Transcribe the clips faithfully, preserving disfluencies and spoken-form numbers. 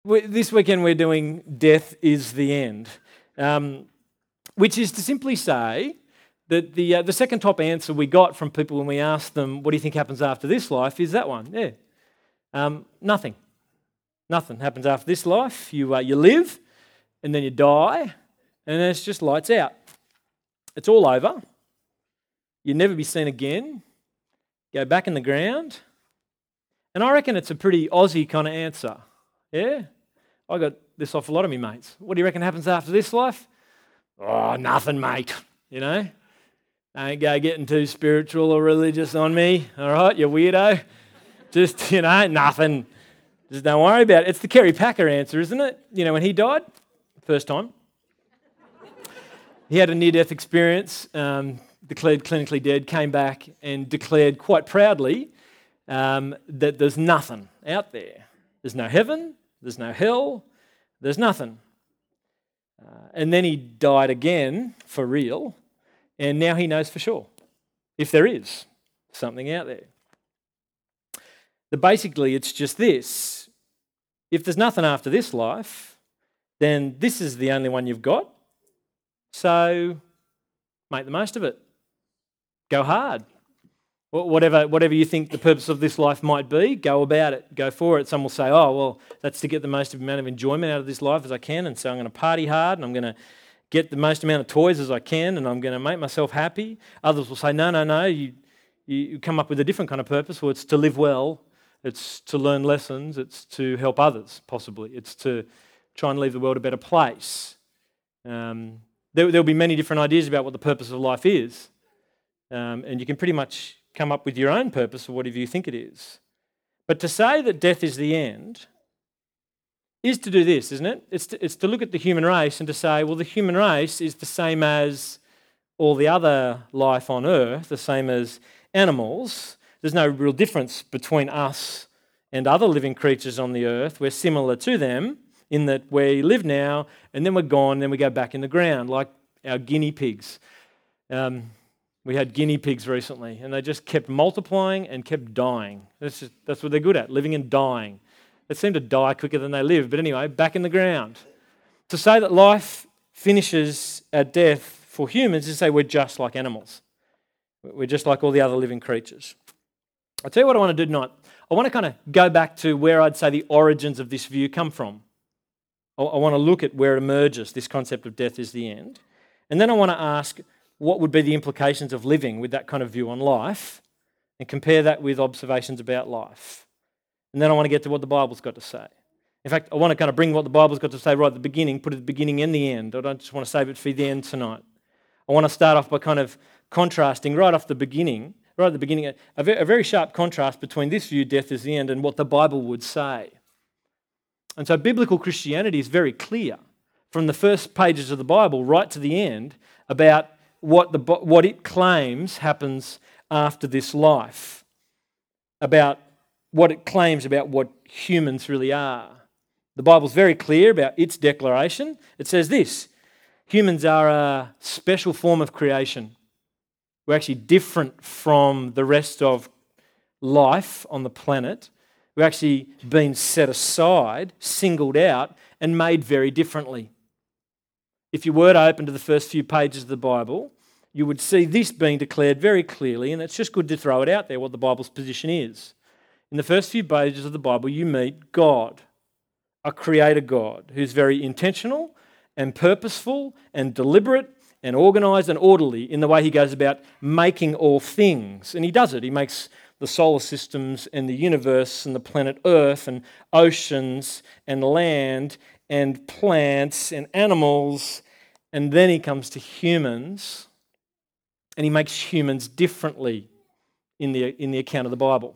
We, this weekend we're doing Death is the End, um, which is to simply say that the uh, the second top answer we got from people when we asked them, what do you think happens after this life, is that one. Yeah, um, nothing. Nothing happens after this life. You, uh, you live, and then you die, and then it's just lights out. It's all over. You'll never be seen again. Go back in the ground. And I reckon it's a pretty Aussie kind of answer. Yeah? I got this off a lot of me mates. What do you reckon happens after this life? Oh, nothing, mate. You know? Don't go getting too spiritual or religious on me. All right, you weirdo. Just, you know, nothing. Just don't worry about it. It's the Kerry Packer answer, isn't it? You know, when he died, first time, he had a near-death experience, um, declared clinically dead, came back and declared quite proudly um, that there's nothing out there. There's no heaven, there's no hell, there's nothing. Uh, and then he died again, for real, and now he knows for sure, if there is something out there. But basically, it's just this. If there's nothing after this life, then this is the only one you've got. So make the most of it. Go hard. Whatever, whatever you think the purpose of this life might be, go about it. Go for it. Some will say, oh, well, that's to get the most amount of enjoyment out of this life as I can, and so I'm going to party hard, and I'm going to get the most amount of toys as I can, and I'm going to make myself happy. Others will say, no, no, no, you, you come up with a different kind of purpose. Well, it's to live well. It's to learn lessons. It's to help others, possibly. It's to try and leave the world a better place. Um, there, there'll be many different ideas about what the purpose of life is, um, and you can pretty much come up with your own purpose or whatever you think it is. But to say that death is the end is to do this, isn't it? It's to, it's to look at the human race and to say, well, the human race is the same as all the other life on earth, the same as animals. There's no real difference between us and other living creatures on the earth. We're similar to them in that we live now and then we're gone, then we go back in the ground, like our guinea pigs. Um, We had guinea pigs recently, and they just kept multiplying and kept dying. That's just, that's what they're good at, living and dying. They seem to die quicker than they live. But anyway, back in the ground. To say that life finishes at death for humans is to say we're just like animals. We're just like all the other living creatures. I'll tell you what I want to do tonight. I want to kind of go back to where I'd say the origins of this view come from. I, I want to look at where it emerges, this concept of death is the end. And then I want to ask, what would be the implications of living with that kind of view on life, and compare that with observations about life. And then I want to get to what the Bible's got to say. In fact, I want to kind of bring what the Bible's got to say right at the beginning, put it at the beginning and the end. I don't just want to save it for the end tonight. I want to start off by kind of contrasting right off the beginning, right at the beginning, a very, a very sharp contrast between this view, death is the end, and what the Bible would say. And so biblical Christianity is very clear from the first pages of the Bible right to the end about what the what it claims happens after this life, about what it claims about what humans really are. The Bible's very clear about its declaration. It says this: humans are a special form of creation. We're actually different from the rest of life on the planet. We're actually been set aside, singled out, and made very differently. If you were to open to the first few pages of the Bible, you would see this being declared very clearly, and it's just good to throw it out there, what the Bible's position is. In the first few pages of the Bible, you meet God, a creator God, who's very intentional and purposeful and deliberate and organised and orderly in the way he goes about making all things. And he does it. He makes the solar systems and the universe and the planet Earth and oceans and land and plants and animals, and then he comes to humans, and he makes humans differently in the, in the account of the Bible.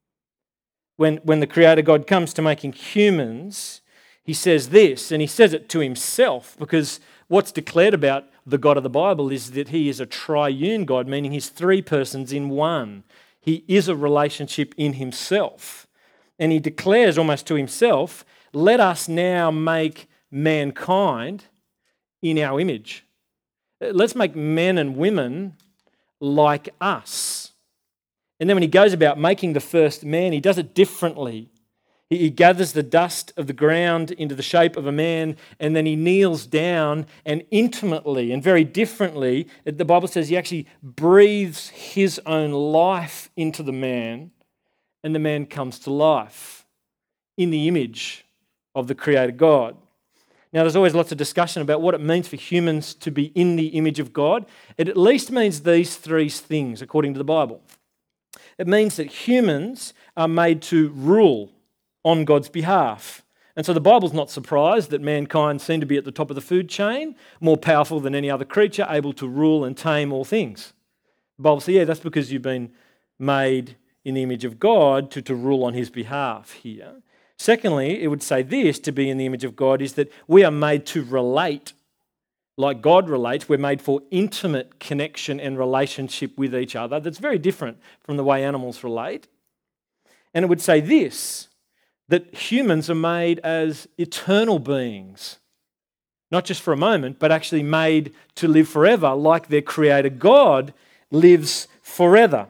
When, when the Creator God comes to making humans, he says this, and he says it to himself, because what's declared about the God of the Bible is that he is a triune God, meaning he's three persons in one. He is a relationship in himself. And he declares almost to himself, let us now make mankind in our image. Let's make men and women like us. And then when he goes about making the first man, he does it differently. He, he gathers the dust of the ground into the shape of a man, and then he kneels down and intimately and very differently, the Bible says he actually breathes his own life into the man, and the man comes to life in the image of the Creator God. Now, there's always lots of discussion about what it means for humans to be in the image of God. It at least means these three things, according to the Bible. It means that humans are made to rule on God's behalf. And so the Bible's not surprised that mankind seem to be at the top of the food chain, more powerful than any other creature, able to rule and tame all things. The Bible says, yeah, that's because you've been made in the image of God to, to rule on his behalf here. Secondly, it would say this, to be in the image of God, is that we are made to relate like God relates. We're made for intimate connection and relationship with each other. That's very different from the way animals relate. And it would say this, that humans are made as eternal beings, not just for a moment, but actually made to live forever like their Creator God lives forever.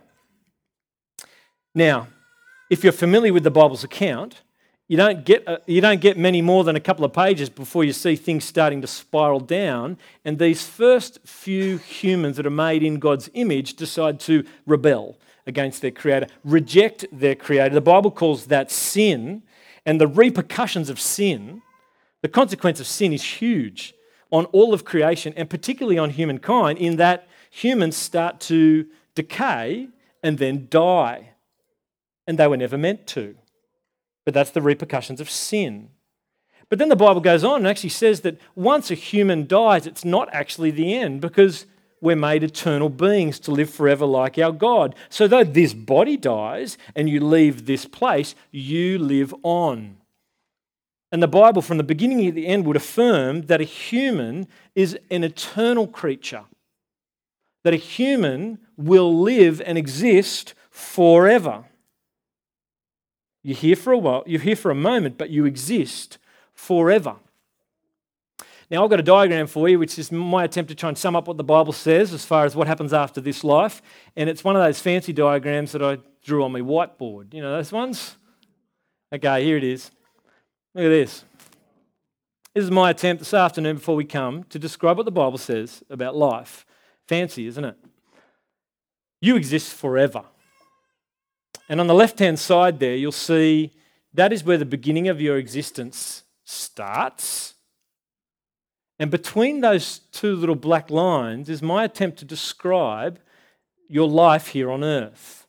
Now, if you're familiar with the Bible's account, You don't get uh, you don't get many more than a couple of pages before you see things starting to spiral down, and these first few humans that are made in God's image decide to rebel against their Creator, reject their Creator. The Bible calls that sin, and the repercussions of sin, the consequence of sin is huge on all of creation, and particularly on humankind, in that humans start to decay and then die, and they were never meant to. But that's the repercussions of sin. But then the Bible goes on and actually says that once a human dies, it's not actually the end, because we're made eternal beings to live forever like our God. So though this body dies and you leave this place, you live on. And the Bible from the beginning to the end would affirm that a human is an eternal creature, that a human will live and exist forever. You're here for a while, you're here for a moment, but you exist forever. Now, I've got a diagram for you, which is my attempt to try and sum up what the Bible says as far as what happens after this life. And it's one of those fancy diagrams that I drew on my whiteboard. You know those ones? Okay, here it is. Look at this. This is my attempt this afternoon before we come to describe what the Bible says about life. Fancy, isn't it? You exist forever. And on the left-hand side there, you'll see that is where the beginning of your existence starts. And between those two little black lines is my attempt to describe your life here on earth.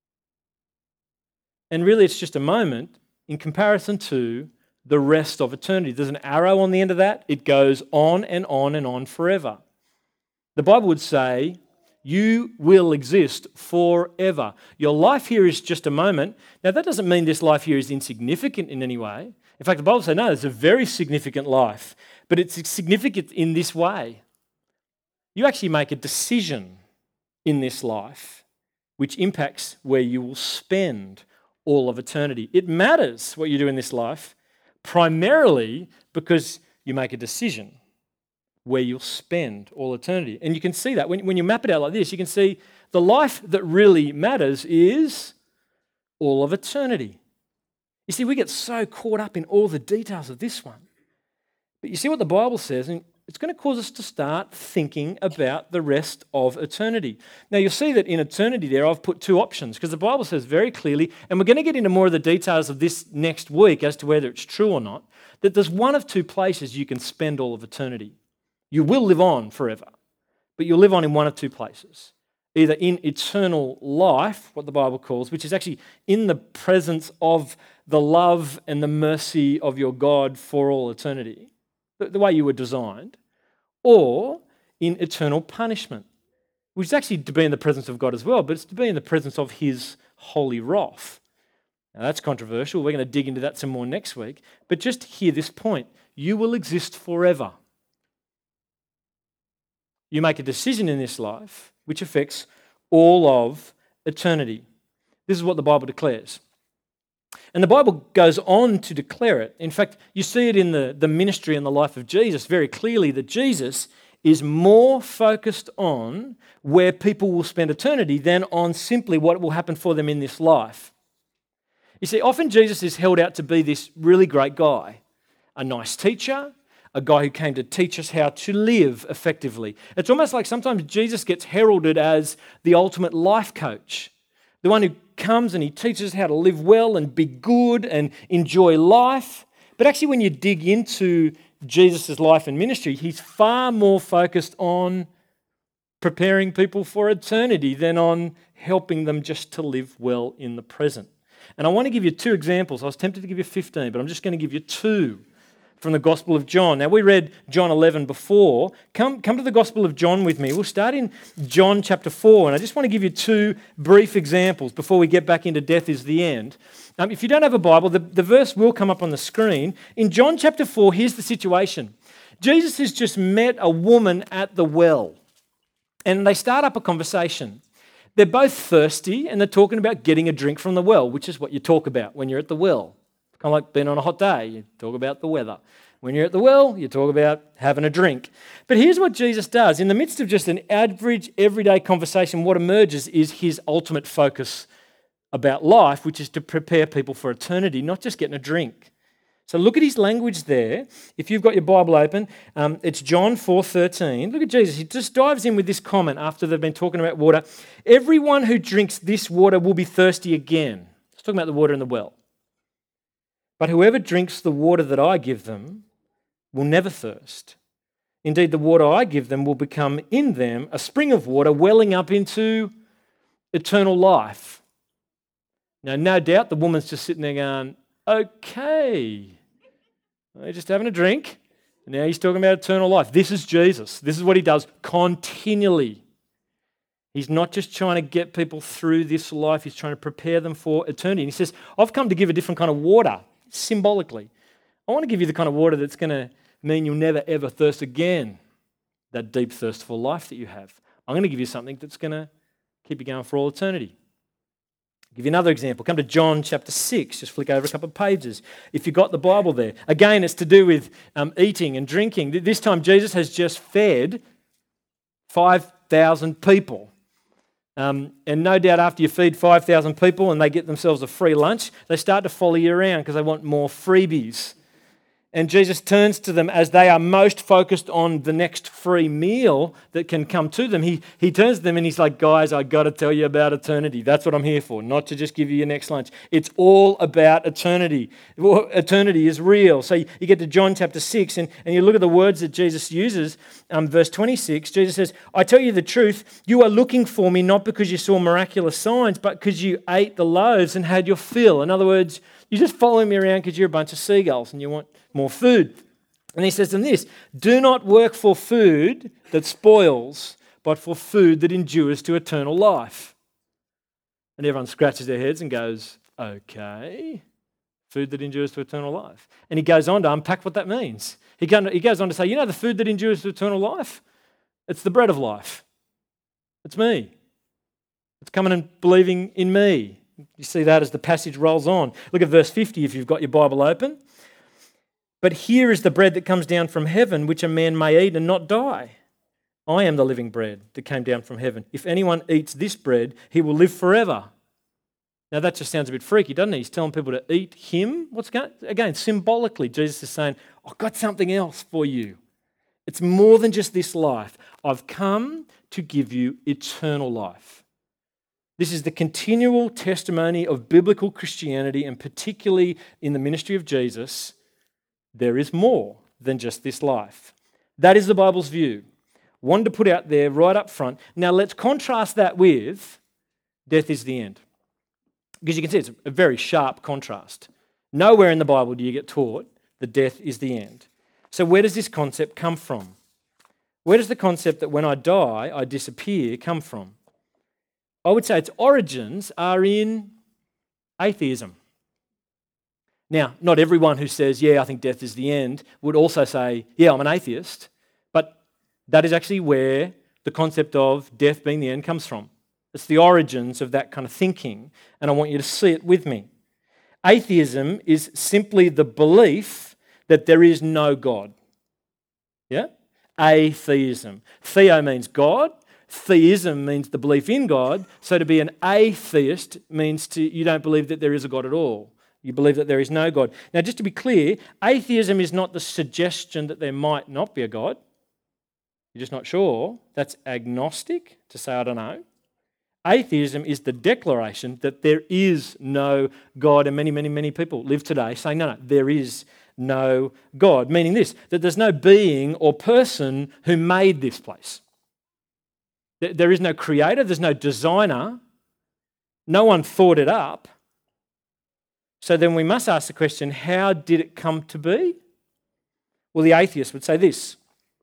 And really, it's just a moment in comparison to the rest of eternity. There's an arrow on the end of that. It goes on and on and on forever. The Bible would say, you will exist forever. Your life here is just a moment. Now, that doesn't mean this life here is insignificant in any way. In fact, the Bible says, no, it's a very significant life, but it's significant in this way. You actually make a decision in this life which impacts where you will spend all of eternity. It matters what you do in this life, primarily because you make a decision where you'll spend all eternity. And you can see that. When, when you map it out like this, you can see the life that really matters is all of eternity. You see, we get so caught up in all the details of this one. But you see what the Bible says, and it's going to cause us to start thinking about the rest of eternity. Now, you'll see that in eternity there, I've put two options, because the Bible says very clearly, and we're going to get into more of the details of this next week as to whether it's true or not, that there's one of two places you can spend all of eternity. You will live on forever, but you'll live on in one of two places. Either in eternal life, what the Bible calls, which is actually in the presence of the love and the mercy of your God for all eternity, the way you were designed, or in eternal punishment, which is actually to be in the presence of God as well, but it's to be in the presence of his holy wrath. Now, that's controversial. We're going to dig into that some more next week. But just hear this point. You will exist forever. You make a decision in this life which affects all of eternity. This is what the Bible declares. And the Bible goes on to declare it. In fact, you see it in the, the ministry and the life of Jesus very clearly, that Jesus is more focused on where people will spend eternity than on simply what will happen for them in this life. You see, often Jesus is held out to be this really great guy, a nice teacher, a guy who came to teach us how to live effectively. It's almost like sometimes Jesus gets heralded as the ultimate life coach, the one who comes and he teaches us how to live well and be good and enjoy life. But actually, when you dig into Jesus' life and ministry, he's far more focused on preparing people for eternity than on helping them just to live well in the present. And I want to give you two examples. I was tempted to give you fifteen, but I'm just going to give you two from the Gospel of John. Now, we read John eleven before. Come, come to the Gospel of John with me. We'll start in John chapter four, and I just want to give you two brief examples before we get back into death is the end. Um, if you don't have a Bible, the, the verse will come up on the screen. In John chapter four, here's the situation. Jesus has just met a woman at the well, and they start up a conversation. They're both thirsty, and they're talking about getting a drink from the well, which is what you talk about when you're at the well. Kind of like being on a hot day, you talk about the weather. When you're at the well, you talk about having a drink. But here's what Jesus does. In the midst of just an average, everyday conversation, what emerges is his ultimate focus about life, which is to prepare people for eternity, not just getting a drink. So look at his language there. If you've got your Bible open, um, it's John four thirteen. Look at Jesus. He just dives in with this comment after they've been talking about water. Everyone who drinks this water will be thirsty again. He's talking about the water in the well. But whoever drinks the water that I give them will never thirst. Indeed, the water I give them will become in them a spring of water welling up into eternal life. Now, no doubt the woman's just sitting there going, okay, they're just having a drink. And now he's talking about eternal life. This is Jesus. This is what he does continually. He's not just trying to get people through this life. He's trying to prepare them for eternity. And he says, I've come to give a different kind of water, symbolically. I want to give you the kind of water that's going to mean you'll never, ever thirst again, that deep thirst for life that you have. I'm going to give you something that's going to keep you going for all eternity. I'll give you another example. Come to John chapter six. Just flick over a couple of pages. If you've got the Bible there. Again, it's to do with um, eating and drinking. This time, Jesus has just fed five thousand people. Um, and no doubt after you feed five thousand people and they get themselves a free lunch, they start to follow you around because they want more freebies. And Jesus turns to them as they are most focused on the next free meal that can come to them. He, he turns to them and he's like, guys, I got to tell you about eternity. That's what I'm here for, not to just give you your next lunch. It's all about eternity. Eternity is real. So you, you get to John chapter six and, and you look at the words that Jesus uses. Um, verse twenty-six, Jesus says, I tell you the truth, you are looking for me not because you saw miraculous signs, but because you ate the loaves and had your fill. In other words, you're just following me around because you're a bunch of seagulls and you want more food. And he says to them this, do not work for food that spoils, but for food that endures to eternal life. And everyone scratches their heads and goes, okay, food that endures to eternal life. And he goes on to unpack what that means. He goes on to say, you know the food that endures to eternal life? It's the bread of life. It's me. It's coming and believing in me. You see that as the passage rolls on. Look at verse fifty if you've got your Bible open. But here is the bread that comes down from heaven, which a man may eat and not die. I am the living bread that came down from heaven. If anyone eats this bread, he will live forever. Now that just sounds a bit freaky, doesn't it? He's telling people to eat him. What's going? Again, symbolically, Jesus is saying, I've got something else for you. It's more than just this life. I've come to give you eternal life. This is the continual testimony of biblical Christianity, and particularly in the ministry of Jesus. There is more than just this life. That is the Bible's view. One to put out there right up front. Now let's contrast that with death is the end. Because you can see it's a very sharp contrast. Nowhere in the Bible do you get taught that death is the end. So where does this concept come from? Where does the concept that when I die, I disappear come from? I would say its origins are in atheism. Now, not everyone who says, yeah, I think death is the end, would also say, yeah, I'm an atheist. But that is actually where the concept of death being the end comes from. It's the origins of that kind of thinking, and I want you to see it with me. Atheism is simply the belief that there is no God. Yeah? Atheism. Theo means God. theism means the belief in God, so to be an atheist means to you don't believe that there is a God at all. You believe that there is no God. Now, just to be clear, atheism is not the suggestion that there might not be a God. You're just not sure. That's agnostic, to say I don't know. Atheism is the declaration that there is no God, and many, many, many people live today saying, no, no, there is no God, meaning this, that there's no being or person who made this place. There is no creator, there's no designer, no one thought it up. So then we must ask the question, how did it come to be? Well, the atheist would say this: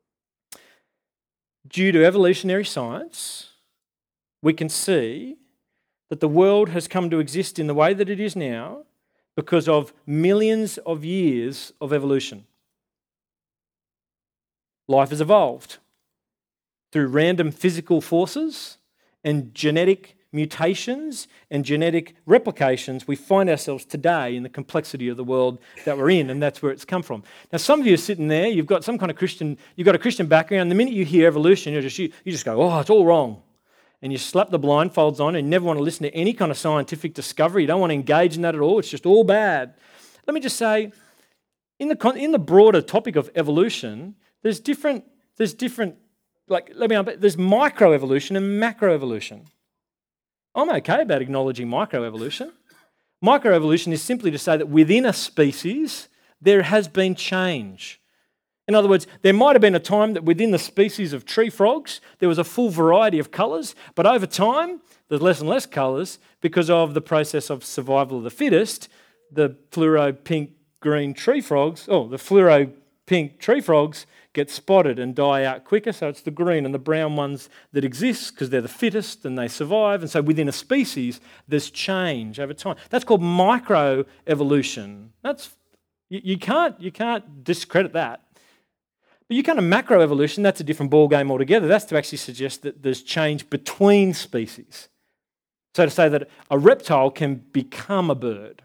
due to evolutionary science, we can see that the world has come to exist in the way that it is now because of millions of years of evolution. Life has evolved through random physical forces and genetic mutations and genetic replications. We find ourselves today in the complexity of the world that we're in, and that's where it's come from. Now, some of you are sitting there, you've got some kind of Christian, you've got a Christian background. The minute you hear evolution, you just you, you just go, oh, it's all wrong. And you slap the blindfolds on and you never want to listen to any kind of scientific discovery. You don't want to engage in that at all. It's just all bad. Let me just say, in the in the broader topic of evolution, there's different, there's different, like, let me, there's microevolution and macroevolution. I'm okay about acknowledging microevolution. Microevolution is simply to say that within a species, there has been change. In other words, there might have been a time that within the species of tree frogs, there was a full variety of colours, but over time, there's less and less colours because of the process of survival of the fittest. The fluoro pink green tree frogs, oh, the fluoro pink tree frogs get spotted and die out quicker, so it's the green and the brown ones that exist because they're the fittest and they survive. And so within a species, there's change over time. That's called microevolution. That's you, you can't you can't discredit that. But you come to macroevolution, that's a different ballgame altogether. That's to actually suggest that there's change between species. So to say that a reptile can become a bird.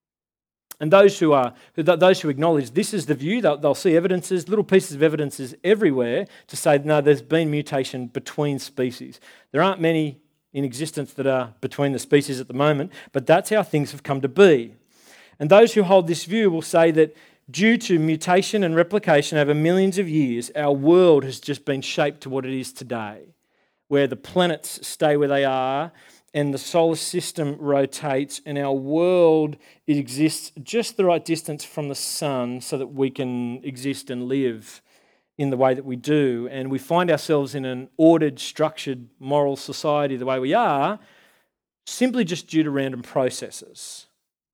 And those who are those who acknowledge this is the view, they'll, they'll see evidences, little pieces of evidences everywhere to say, no, there's been mutation between species. There aren't many in existence that are between the species at the moment, but that's how things have come to be. And those who hold this view will say that due to mutation and replication over millions of years, our world has just been shaped to what it is today, where the planets stay where they are, and the solar system rotates, and our world it exists just the right distance from the sun so that we can exist and live in the way that we do. And we find ourselves in an ordered, structured, moral society the way we are, simply just due to random processes.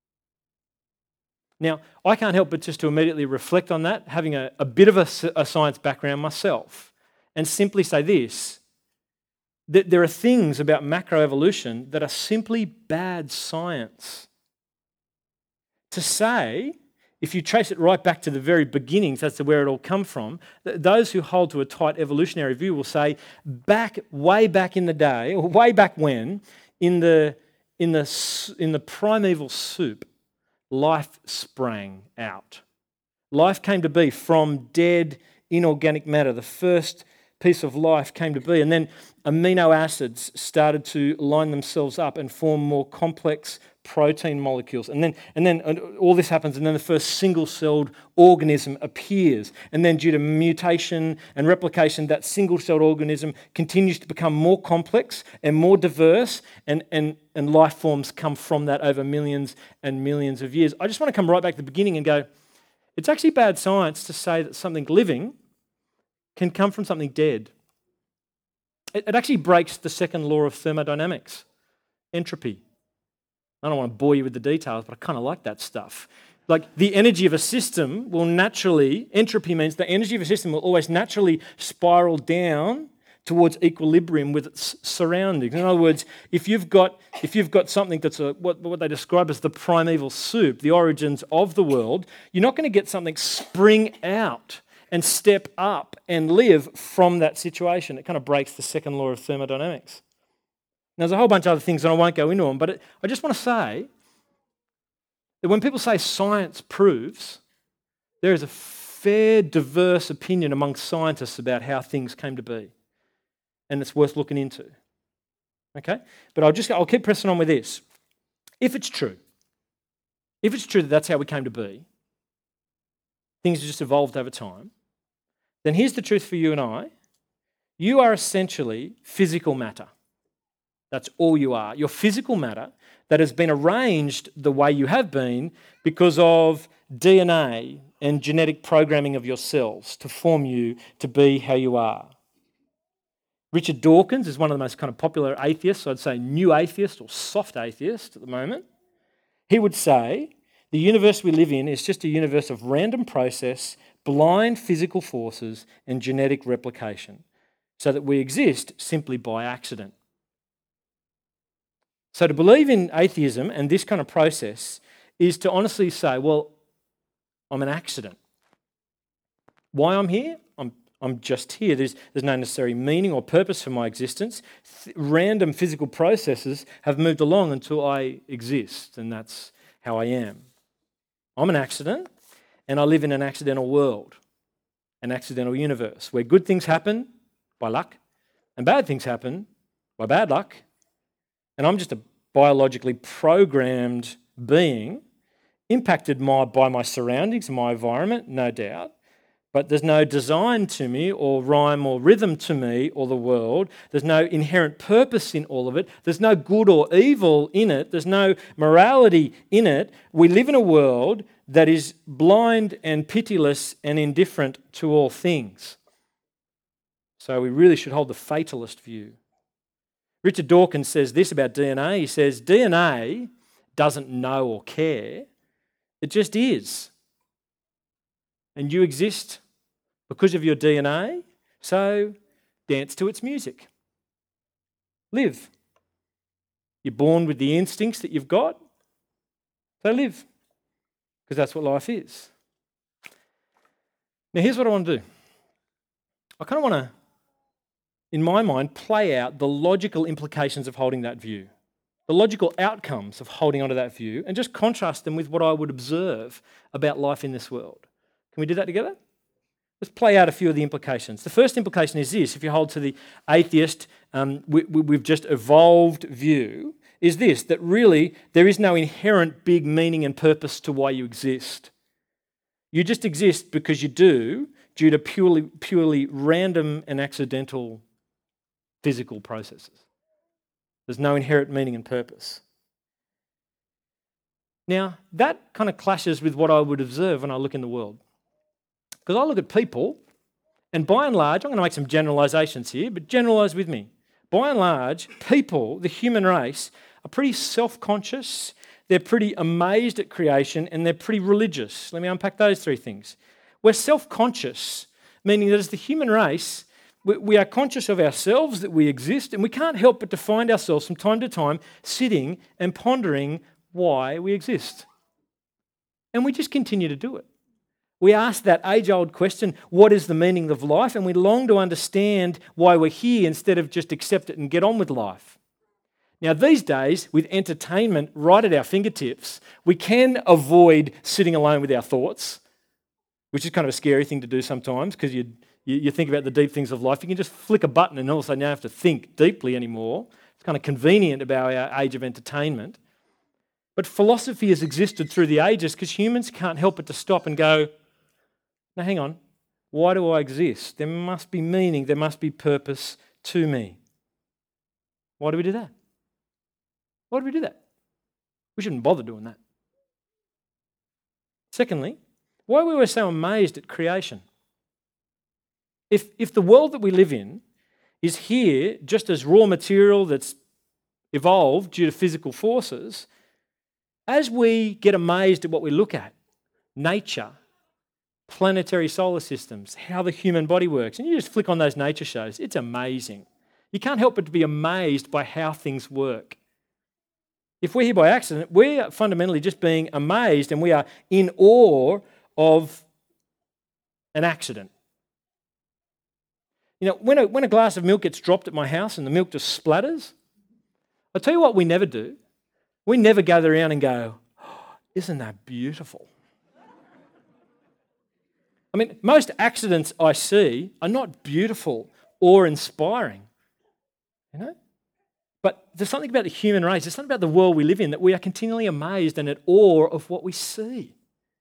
Now, I can't help but just to immediately reflect on that, having a, a bit of a, a science background myself, and simply say this: that there are things about macroevolution that are simply bad science. To say, if you trace it right back to the very beginnings as to where it all come from, those who hold to a tight evolutionary view will say, back, way back in the day, or way back when, in the, in the, in the primeval soup, life sprang out. Life came to be from dead inorganic matter. The first piece of life came to be, and then amino acids started to line themselves up and form more complex protein molecules. And then, and then all this happens, and then the first single-celled organism appears. And then due to mutation and replication, that single-celled organism continues to become more complex and more diverse, and, and, and life forms come from that over millions and millions of years. I just want to come right back to the beginning and go, it's actually bad science to say that something living can come from something dead. It, it actually breaks the second law of thermodynamics, entropy. I don't want to bore you with the details, but I kind of like that stuff. Like the energy of a system will naturally, entropy means the energy of a system will always naturally spiral down towards equilibrium with its surroundings. In other words, if you've got if you've got something that's a, what, what they describe as the primeval soup, the origins of the world, you're not going to get something spring out and step up and live from that situation. It kind of breaks the second law of thermodynamics. Now, there's a whole bunch of other things, and I won't go into them, but it, I just want to say that when people say science proves, there is a fair, diverse opinion among scientists about how things came to be. and it's worth looking into. Okay? But I'll just I'll keep pressing on with this. If it's true, if it's true that that's how we came to be, things have just evolved over time, then here's the truth for you and I. You are essentially physical matter. That's all you are. You're physical matter that has been arranged the way you have been because of D N A and genetic programming of your cells to form you to be how you are. Richard Dawkins is one of the most kind of popular atheists, I'd say new atheist or soft atheist at the moment. He would say the universe we live in is just a universe of random process, blind physical forces and genetic replication, so that we exist simply by accident. So to believe in atheism and this kind of process is to honestly say, well, I'm an accident. Why I'm here? I'm, I'm just here. There's, there's no necessary meaning or purpose for my existence. Th- random physical processes have moved along until I exist, and that's how I am. I'm an accident, and I live in an accidental world, an accidental universe, where good things happen by luck, and bad things happen by bad luck, and I'm just a biologically programmed being, impacted my, by my surroundings and my environment, no doubt, but there's no design to me or rhyme or rhythm to me or the world. There's no inherent purpose in all of it. There's no good or evil in it. There's no morality in it. We live in a world that is blind and pitiless and indifferent to all things. So we really should hold the fatalist view. Richard Dawkins says this about D N A. He says, D N A doesn't know or care. It just is. And you exist because of your D N A, so dance to its music. Live. You're born with the instincts that you've got, so live, because that's what life is. Now here's what I want to do. I kind of want to, in my mind, play out the logical implications of holding that view, the logical outcomes of holding onto that view, and just contrast them with what I would observe about life in this world. Can we do that together? Let's play out a few of the implications. The first implication is this: if you hold to the atheist, um, we, we, we've just evolved view, is this, that really there is no inherent big meaning and purpose to why you exist. You just exist because you do, due to purely, purely random and accidental physical processes. There's no inherent meaning and purpose. Now, that kind of clashes with what I would observe when I look in the world. Because I look at people, and by and large, I'm going to make some generalisations here, but generalise with me. By and large, people, the human race, are pretty self-conscious, they're pretty amazed at creation, and they're pretty religious. Let me unpack those three things. We're self-conscious, meaning that as the human race, we are conscious of ourselves, that we exist, and we can't help but to find ourselves from time to time sitting and pondering why we exist. And we just continue to do it. We ask that age-old question, what is the meaning of life? And we long to understand why we're here instead of just accept it and get on with life. Now, these days, with entertainment right at our fingertips, we can avoid sitting alone with our thoughts, which is kind of a scary thing to do sometimes because you, you you think about the deep things of life. You can just flick a button and all of a sudden you don't have to think deeply anymore. It's kind of convenient about our age of entertainment. But philosophy has existed through the ages because humans can't help but to stop and go, now hang on, why do I exist? There must be meaning, there must be purpose to me. Why do we do that? Why do we do that? We shouldn't bother doing that. Secondly, why were we so amazed at creation? If, if the world that we live in is here just as raw material that's evolved due to physical forces, as we get amazed at what we look at, nature, planetary solar systems, how the human body works, and you just flick on those nature shows, it's amazing. You can't help but to be amazed by how things work. If we're here by accident, we're fundamentally just being amazed and we are in awe of an accident. You know, when a, when a glass of milk gets dropped at my house and the milk just splatters, I'll tell you what we never do. We never gather around and go, oh, isn't that beautiful? I mean, most accidents I see are not beautiful or inspiring. You know? But there's something about the human race, there's something about the world we live in that we are continually amazed and at awe of what we see.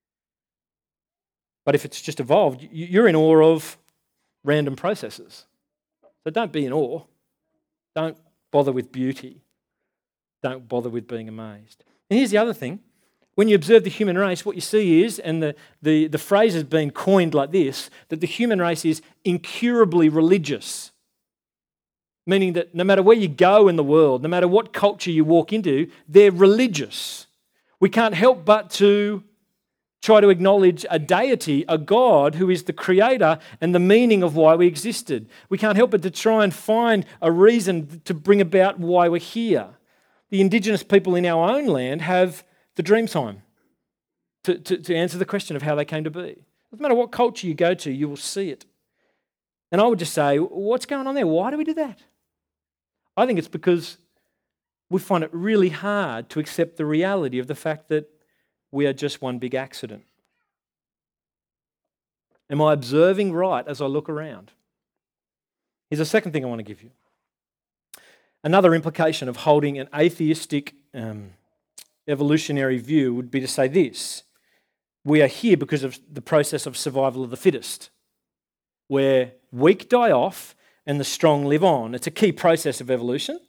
But if it's just evolved, you're in awe of random processes. So don't be in awe. Don't bother with beauty. Don't bother with being amazed. And here's the other thing. When you observe the human race, what you see is, and the, the, the phrase has been coined like this, that the human race is incurably religious. Meaning that no matter where you go in the world, no matter what culture you walk into, they're religious. We can't help but to try to acknowledge a deity, a God who is the creator and the meaning of why we existed. We can't help but to try and find a reason to bring about why we're here. The indigenous people in our own land have the dream time to, to, to answer the question of how they came to be. No matter what culture you go to, you will see it. And I would just say, what's going on there? Why do we do that? I think it's because we find it really hard to accept the reality of the fact that we are just one big accident. Am I observing right as I look around? Here's a second thing I want to give you. Another implication of holding an atheistic um, evolutionary view would be to say this: we are here because of the process of survival of the fittest, where weak die off and the strong live on. It's a key process of evolution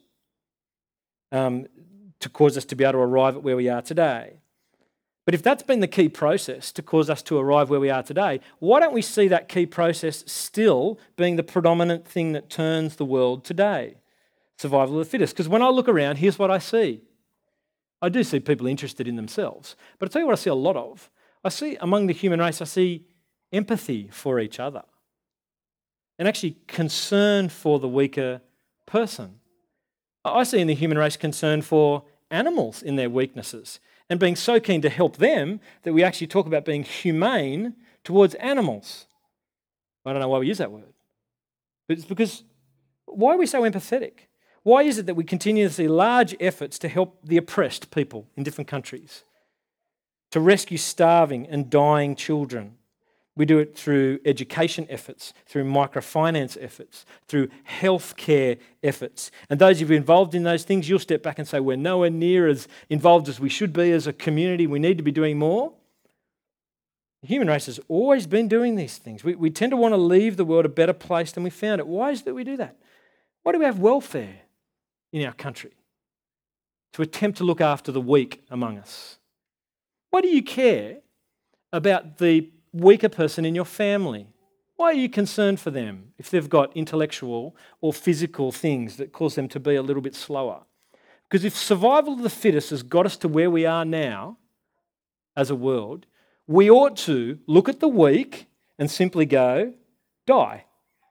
um, to cause us to be able to arrive at where we are today. But if that's been the key process to cause us to arrive where we are today, why don't we see that key process still being the predominant thing that turns the world today? Survival of the fittest. Because when I look around, here's what I see. I do see people interested in themselves. But I'll tell you what I see a lot of. I see among the human race, I see empathy for each other. And actually concern for the weaker person. I see in the human race concern for animals in their weaknesses and being so keen to help them that we actually talk about being humane towards animals. I don't know why we use that word. But it's because, why are we so empathetic? Why is it that we continue to see large efforts to help the oppressed people in different countries? To rescue starving and dying children. We do it through education efforts, through microfinance efforts, through healthcare efforts. And those of you involved in those things, you'll step back and say, we're nowhere near as involved as we should be as a community. We need to be doing more. The human race has always been doing these things. We, we tend to want to leave the world a better place than we found it. Why is it that we do that? Why do we have welfare in our country? To attempt to look after the weak among us. Why do you care about the weaker person in your family? Why are you concerned for them if they've got intellectual or physical things that cause them to be a little bit slower? Because if survival of the fittest has got us to where we are now as a world, we ought to look at the weak and simply go, die.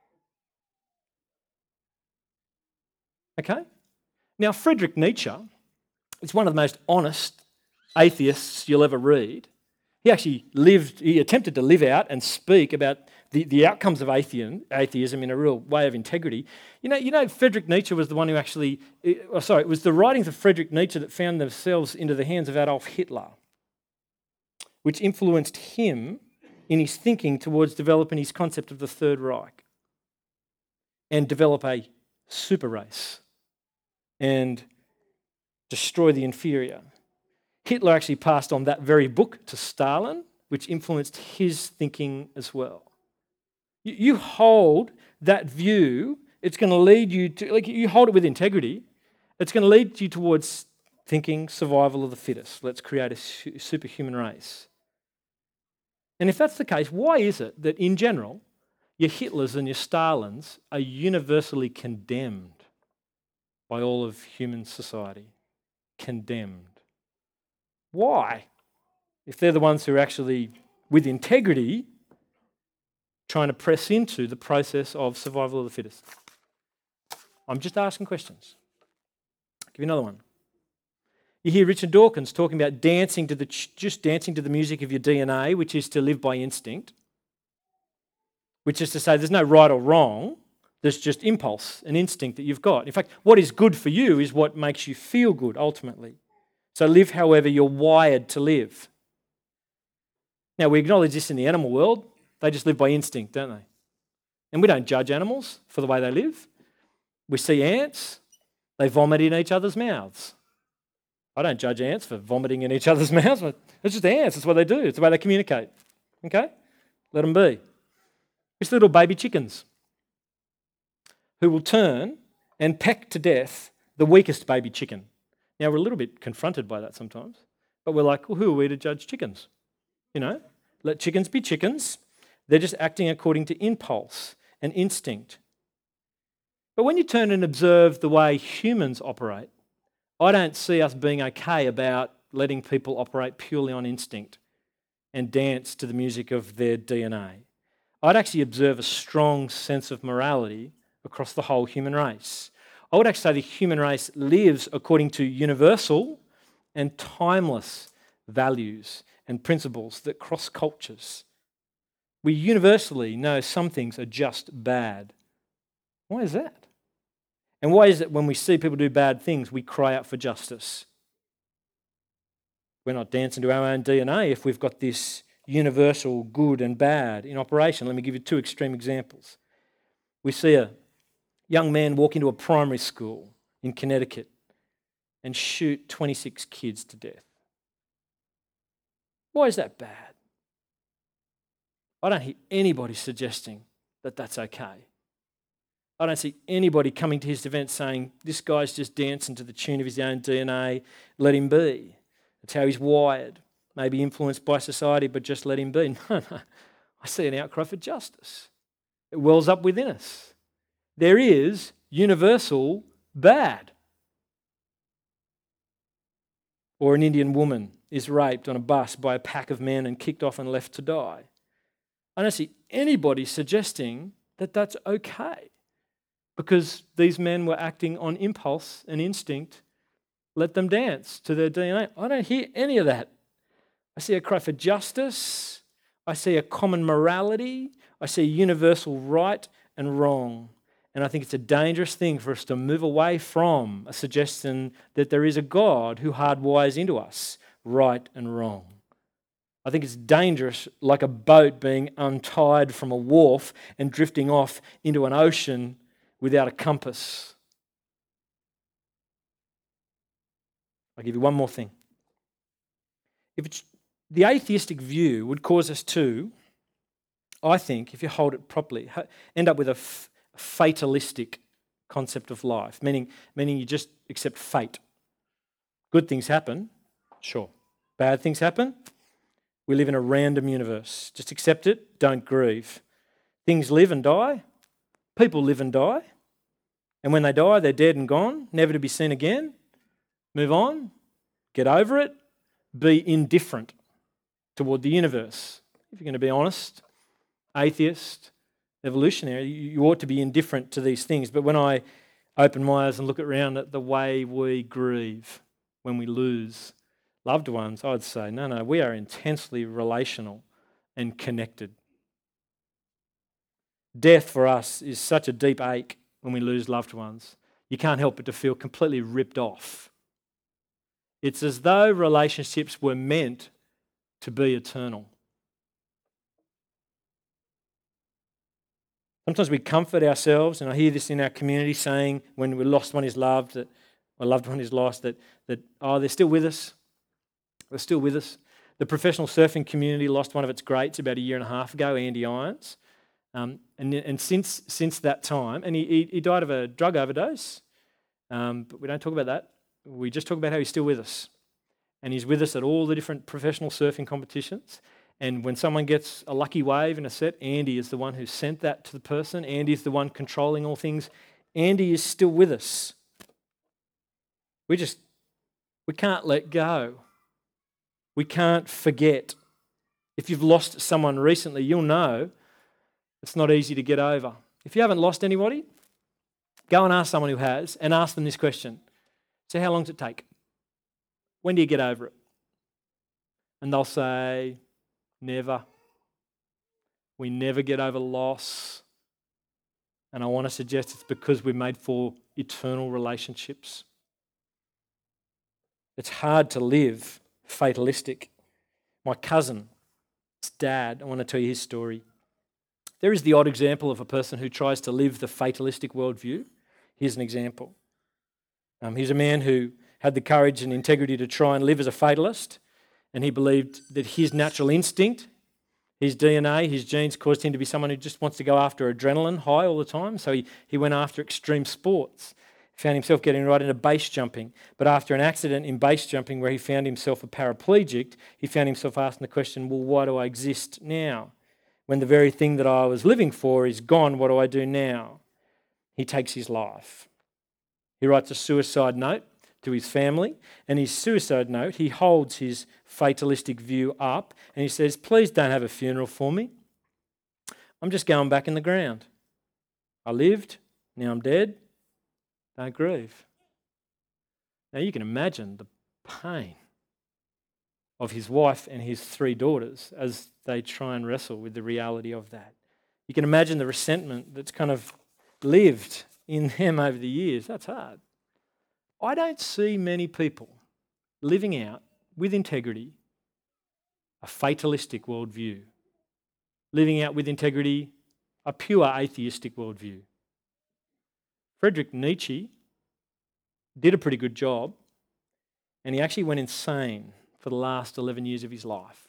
Okay? Now, Friedrich Nietzsche is one of the most honest atheists you'll ever read. He actually lived, he attempted to live out and speak about the, the outcomes of atheism, atheism in a real way of integrity. You know, you know, Friedrich Nietzsche was the one who actually, oh, sorry, it was the writings of Friedrich Nietzsche that found themselves into the hands of Adolf Hitler, which influenced him in his thinking towards developing his concept of the Third Reich and develop a super race and destroy the inferior. Hitler actually passed on that very book to Stalin, which influenced his thinking as well. You, you hold that view, it's going to lead you to, like you hold it with integrity, it's going to lead you towards thinking survival of the fittest. Let's create a su- superhuman race. And if that's the case, why is it that in general, your Hitlers and your Stalins are universally condemned by all of human society? Condemned. Why? If they're the ones who are actually, with integrity, trying to press into the process of survival of the fittest. I'm just asking questions. I'll give you another one. You hear Richard Dawkins talking about dancing to the just dancing to the music of your D N A, which is to live by instinct, which is to say there's no right or wrong, there's just impulse and instinct that you've got. In fact, what is good for you is what makes you feel good ultimately. So live however you're wired to live. Now, we acknowledge this in the animal world. They just live by instinct, don't they? And we don't judge animals for the way they live. We see ants, They vomit in each other's mouths. I don't judge ants for vomiting in each other's mouths. It's just ants. It's what they do. It's the way they communicate. Okay? Let them be. It's little baby chickens who will turn and peck to death the weakest baby chicken. Now, we're a little bit confronted by that sometimes, but we're like, well, who are we to judge chickens? You know, let chickens be chickens. They're just acting according to impulse and instinct. But when you turn and observe the way humans operate, I don't see us being okay about letting people operate purely on instinct and dance to the music of their D N A. I'd actually observe a strong sense of morality across the whole human race. I would actually say the human race lives according to universal and timeless values and principles that cross cultures. We universally know some things are just bad. Why is that? And why is it when we see people do bad things, we cry out for justice? We're not dancing to our own D N A if we've got this universal good and bad in operation. Let me give you two extreme examples. We see a young man walk into a primary school in Connecticut and shoot twenty-six kids to death. Why is that bad? I don't hear anybody suggesting that that's okay. I don't see anybody coming to his defence saying, this guy's just dancing to the tune of his own D N A, let him be. That's how he's wired. Maybe influenced by society, but just let him be. No, no. I see an outcry for justice. It wells up within us. There is universal bad. Or an Indian woman is raped on a bus by a pack of men and kicked off and left to die. I don't see anybody suggesting that that's okay because these men were acting on impulse and instinct. Let them dance to their D N A. I don't hear any of that. I see a cry for justice. I see a common morality. I see universal right and wrong. And I think it's a dangerous thing for us to move away from a suggestion that there is a God who hardwires into us right and wrong. I think it's dangerous, like a boat being untied from a wharf and drifting off into an ocean without a compass. I'll give you one more thing. If it's, the atheistic view would cause us to, I think, if you hold it properly, end up with a f- fatalistic concept of life, meaning, meaning you just accept fate. Good things happen, sure. Bad things happen. We live in a random universe. Just accept it, don't grieve. Things live and die. People live and die. And when they die, they're dead and gone, never to be seen again. Move on, get over it, be indifferent toward the universe. If you're going to be honest, atheist, evolutionary, you ought to be indifferent to these things. But when I open my eyes and look around at the way we grieve when we lose loved ones, I'd say, no, no, we are intensely relational and connected. Death for us is such a deep ache when we lose loved ones. You can't help but to feel completely ripped off. It's as though relationships were meant to be eternal. Sometimes we comfort ourselves, and I hear this in our community saying when we lost one is loved, that a loved one is lost, that, that oh, they're still with us. They're still with us. The professional surfing community lost one of its greats about a year and a half ago, Andy Irons. Um, and, and since since that time, and he, he, he died of a drug overdose, um, but we don't talk about that. We just talk about how he's still with us. And he's with us at all the different professional surfing competitions. And when someone gets a lucky wave in a set, Andy is the one who sent that to the person. Andy is the one controlling all things. Andy is still with us. We just, we can't let go. We can't forget. If you've lost someone recently, you'll know it's not easy to get over. If you haven't lost anybody, go and ask someone who has and ask them this question. So how long does it take? When do you get over it? And they'll say, never. We never get over loss. And I want to suggest it's because we're made for eternal relationships. It's hard to live fatalistic. My cousin, his dad, I want to tell you his story. There is the odd example of a person who tries to live the fatalistic worldview. Here's an example. Um, he's a man who had the courage and integrity to try and live as a fatalist, and he believed that his natural instinct, his D N A, his genes caused him to be someone who just wants to go after adrenaline high all the time. So he, he went after extreme sports. He found himself getting right into base jumping. But after an accident in base jumping where he found himself a paraplegic, he found himself asking the question, well, why do I exist now? When the very thing that I was living for is gone, what do I do now? He takes his life. He writes a suicide note to his family, and his suicide note, he holds his fatalistic view up and he says, please don't have a funeral for me. I'm just going back in the ground. I lived, now I'm dead, don't grieve. Now you can imagine the pain of his wife and his three daughters as they try and wrestle with the reality of that. You can imagine the resentment that's kind of lived in them over the years. That's hard. I don't see many people living out with integrity a fatalistic worldview, living out with integrity a pure atheistic worldview. Friedrich Nietzsche did a pretty good job, and he actually went insane for the last eleven years of his life.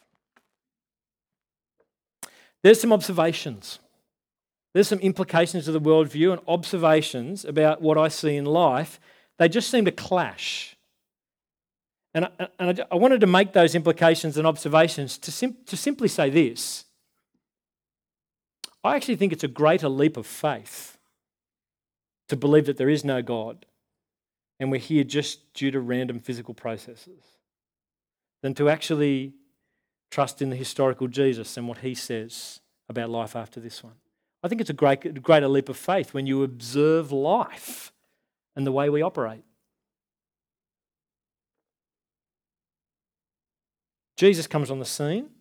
There's some observations. There's some implications of the worldview and observations about what I see in life. They just seem to clash. And I, and I wanted to make those implications and observations to, sim- to simply say this. I actually think it's a greater leap of faith to believe that there is no God and we're here just due to random physical processes than to actually trust in the historical Jesus and what he says about life after this one. I think it's a great, greater leap of faith when you observe life and the way we operate. Jesus comes on the scene.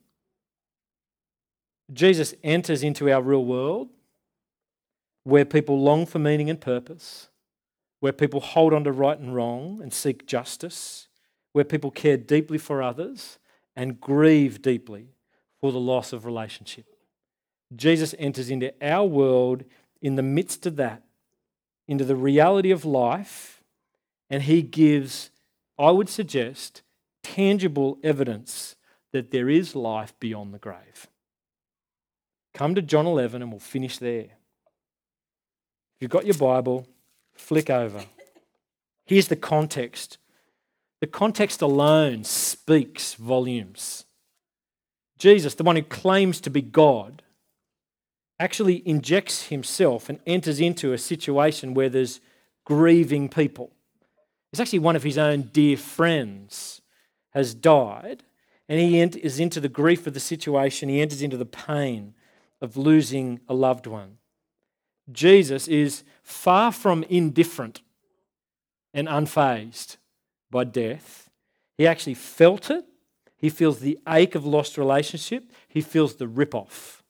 Jesus enters into our real world where people long for meaning and purpose, where people hold on to right and wrong and seek justice, where people care deeply for others and grieve deeply for the loss of relationship. Jesus enters into our world in the midst of that, into the reality of life, and he gives, I would suggest, tangible evidence that there is life beyond the grave. Come to John eleven and we'll finish there. If you've got your Bible, flick over. Here's the context. The context alone speaks volumes. Jesus, the one who claims to be God, actually injects himself and enters into a situation where there's grieving people. It's actually one of his own dear friends has died, and he enters into the grief of the situation. He enters into the pain of losing a loved one. Jesus is far from indifferent and unfazed by death. He actually felt it. He feels the ache of lost relationship. He feels the rip-off.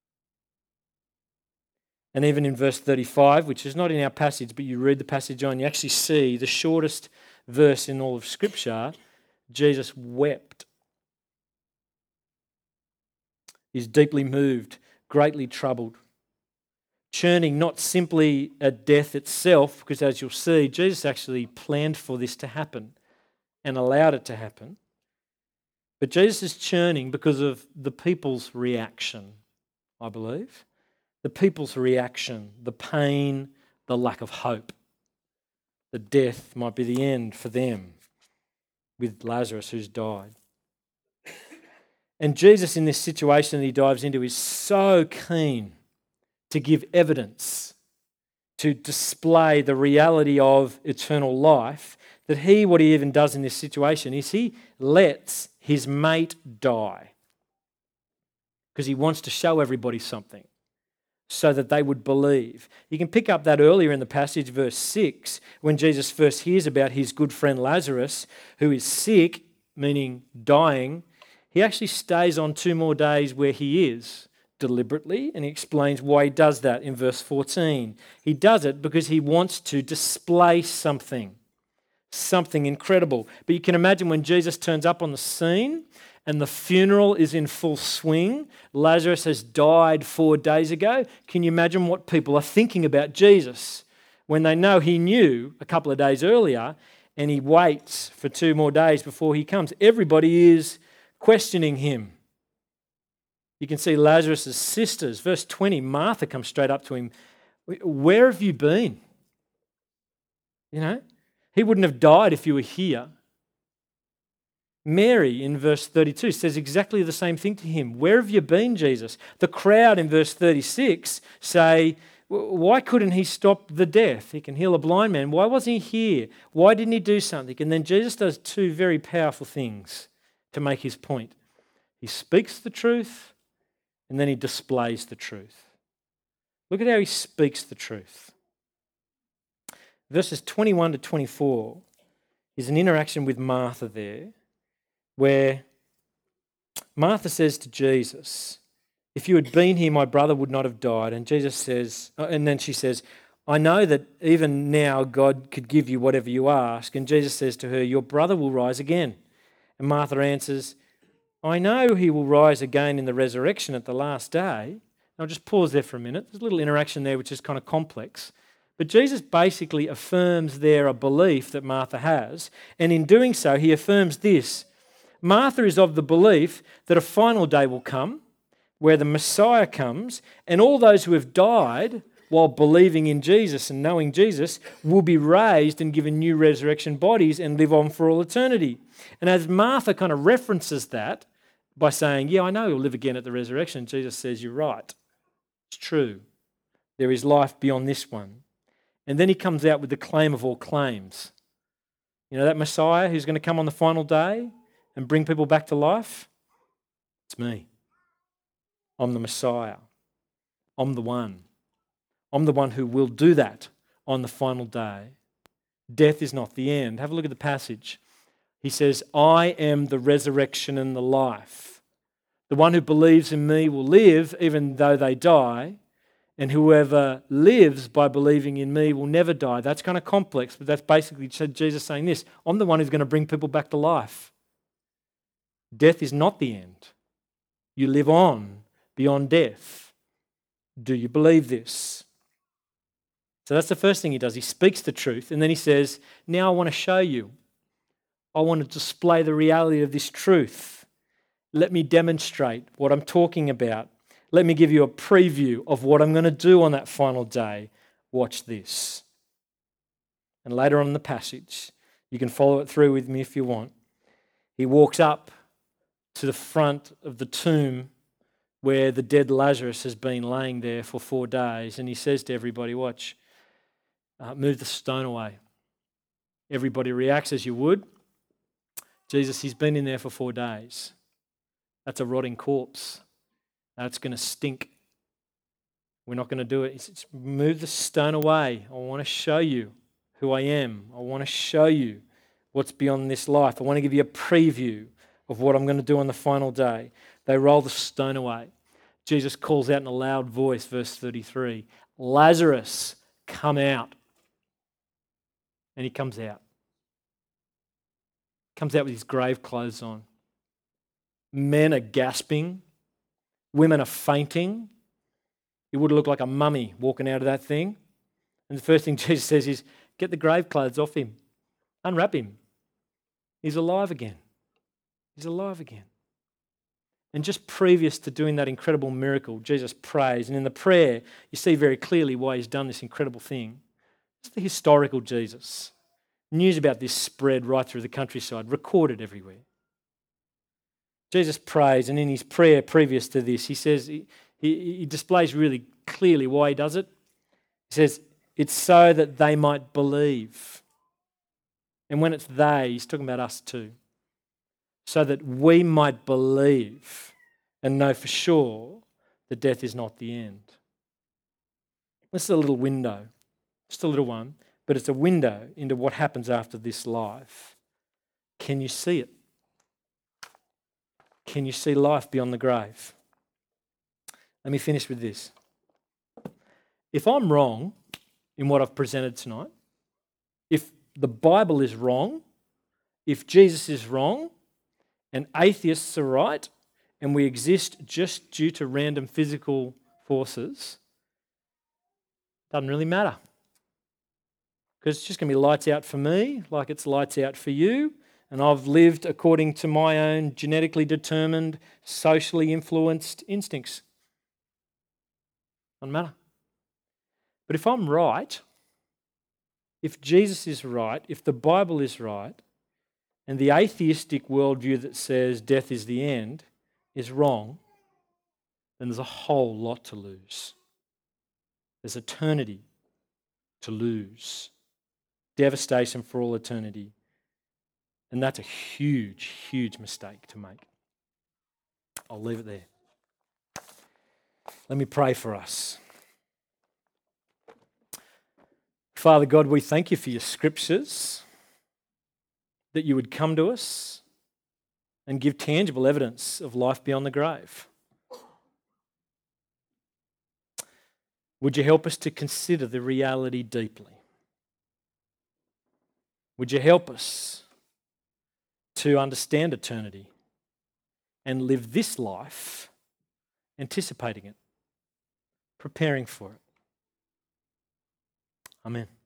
And even in verse thirty-five, which is not in our passage, but you read the passage on, you actually see the shortest verse in all of Scripture, Jesus wept. He's deeply moved, greatly troubled, churning not simply at death itself, because as you'll see, Jesus actually planned for this to happen and allowed it to happen. But Jesus is churning because of the people's reaction, I believe. The people's reaction, the pain, the lack of hope. The death might be the end for them with Lazarus who's died. And Jesus in this situation that he dives into is so keen to give evidence, to display the reality of eternal life, that he, what he even does in this situation is he lets his mate die because he wants to show everybody something so that they would believe. You can pick up that earlier in the passage, verse six, when Jesus first hears about his good friend Lazarus, who is sick, meaning dying. He actually stays on two more days where he is deliberately, and he explains why he does that in verse fourteen. He does it because he wants to display something, something incredible. But you can imagine when Jesus turns up on the scene and the funeral is in full swing. Lazarus has died four days ago. Can you imagine what people are thinking about Jesus? when they know he knew a couple of days earlier and he waits for two more days before he comes. Everybody is questioning him. You can see Lazarus' sisters. Verse twenty, Martha comes straight up to him. Where have you been? You know, he wouldn't have died if you were here. Mary in verse thirty-two says exactly the same thing to him. Where have you been, Jesus? The crowd in verse thirty-six say, why couldn't he stop the death? He can heal a blind man. Why wasn't he here? Why didn't he do something? And then Jesus does two very powerful things to make his point. He speaks the truth and then he displays the truth. Look at how he speaks the truth. Verses twenty-one to twenty-four is an interaction with Martha there, where Martha says to Jesus, if you had been here, my brother would not have died. And Jesus says, and then she says, I know that even now God could give you whatever you ask. And Jesus says to her, your brother will rise again. And Martha answers, I know he will rise again in the resurrection at the last day. I'll just pause there for a minute. There's a little interaction there which is kind of complex. But Jesus basically affirms there a belief that Martha has. And in doing so, he affirms this. Martha is of the belief that a final day will come where the Messiah comes and all those who have died while believing in Jesus and knowing Jesus will be raised and given new resurrection bodies and live on for all eternity. And as Martha kind of references that by saying, yeah, I know he'll live again at the resurrection, Jesus says, you're right. It's true. There is life beyond this one. And then he comes out with the claim of all claims. You know, that Messiah who's going to come on the final day and bring people back to life? It's me. I'm the Messiah. I'm the one. I'm the one who will do that on the final day. Death is not the end. Have a look at the passage. He says, I am the resurrection and the life. The one who believes in me will live even though they die, and whoever lives by believing in me will never die. That's kind of complex, but that's basically Jesus saying this. I'm the one who's going to bring people back to life. Death is not the end. You live on beyond death. Do you believe this? So that's the first thing he does. He speaks the truth and then he says, now I want to show you. I want to display the reality of this truth. Let me demonstrate what I'm talking about. Let me give you a preview of what I'm going to do on that final day. Watch this. And later on in the passage, you can follow it through with me if you want. He walks up to the front of the tomb where the dead Lazarus has been laying there for four days. And he says to everybody, watch, uh, move the stone away. Everybody reacts as you would. Jesus, he's been in there for four days. That's a rotting corpse. That's going to stink. We're not going to do it. He says, move the stone away. I want to show you who I am. I want to show you what's beyond this life. I want to give you a preview of what I'm going to do on the final day. They roll the stone away. Jesus calls out in a loud voice, verse thirty-three, Lazarus, come out. And he comes out. Comes out with his grave clothes on. Men are gasping. Women are fainting. He would look like a mummy walking out of that thing. And the first thing Jesus says is, get the grave clothes off him. Unwrap him. He's alive again. He's alive again. And just previous to doing that incredible miracle, Jesus prays. And in the prayer, you see very clearly why he's done this incredible thing. It's the historical Jesus. News about this spread right through the countryside, recorded everywhere. Jesus prays, and in his prayer previous to this, he says, he, he, he displays really clearly why he does it. He says, it's so that they might believe. And when it's they, he's talking about us too. So that we might believe and know for sure that death is not the end. This is a little window, just a little one, but it's a window into what happens after this life. Can you see it? Can you see life beyond the grave? Let me finish with this. If I'm wrong in what I've presented tonight, if the Bible is wrong, if Jesus is wrong, and atheists are right, and we exist just due to random physical forces, doesn't really matter. Because it's just going to be lights out for me, like it's lights out for you, and I've lived according to my own genetically determined, socially influenced instincts. Doesn't matter. But if I'm right, if Jesus is right, if the Bible is right, and the atheistic worldview that says death is the end is wrong, then there's a whole lot to lose. There's eternity to lose. Devastation for all eternity. And that's a huge, huge mistake to make. I'll leave it there. Let me pray for us. Father God, we thank you for your scriptures, that you would come to us and give tangible evidence of life beyond the grave. Would you help us to consider the reality deeply? Would you help us to understand eternity and live this life anticipating it, preparing for it? Amen.